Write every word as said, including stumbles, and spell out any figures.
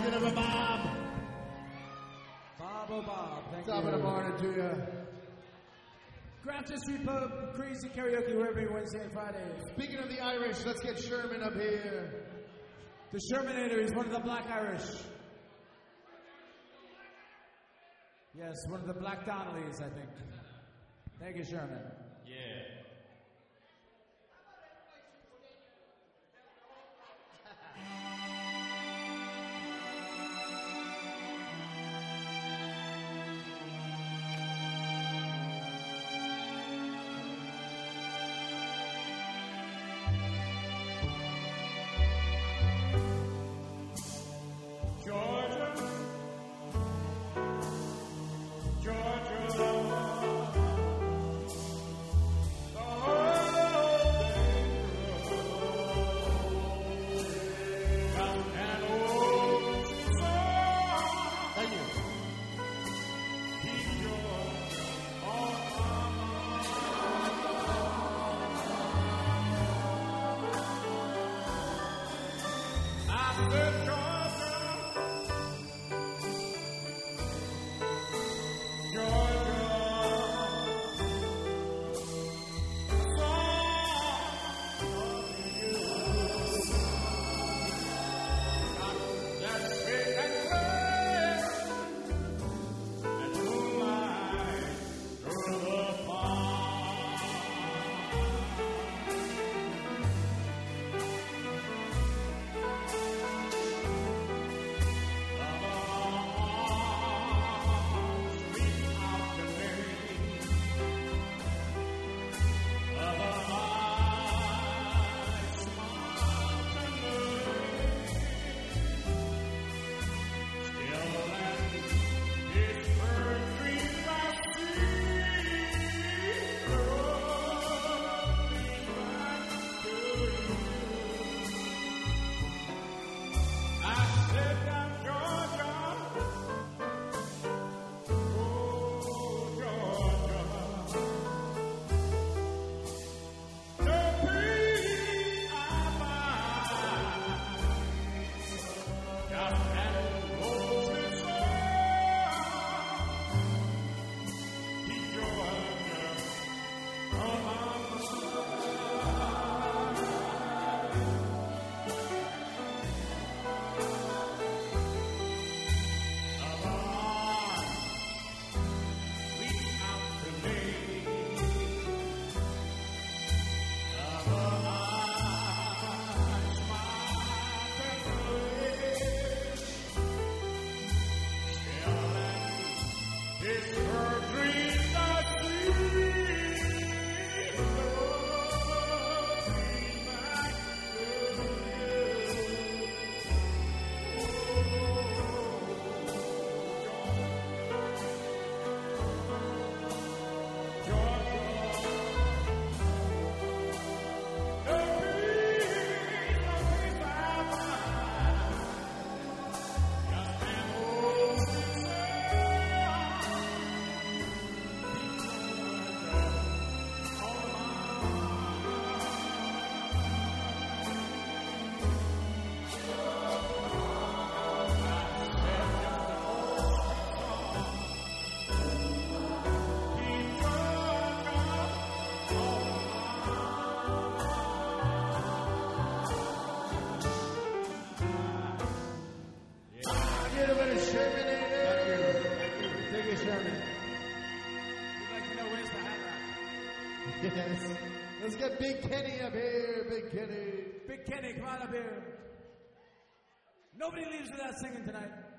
Give it up, Bob. Bob, oh Bob, thank Top you. of the morning to you. Grafton Street Pub, Crazy Karaoke, every Wednesday and Friday. Speaking of the Irish, let's get Sherman up here. The Shermanator is one of the Black Irish. Yes, one of the Black Donnellys, I think. Thank you, Sherman. Yeah. Yes. Let's get Big Kenny up here, Big Kenny. Big Kenny, come on up here. Nobody leaves without singing tonight.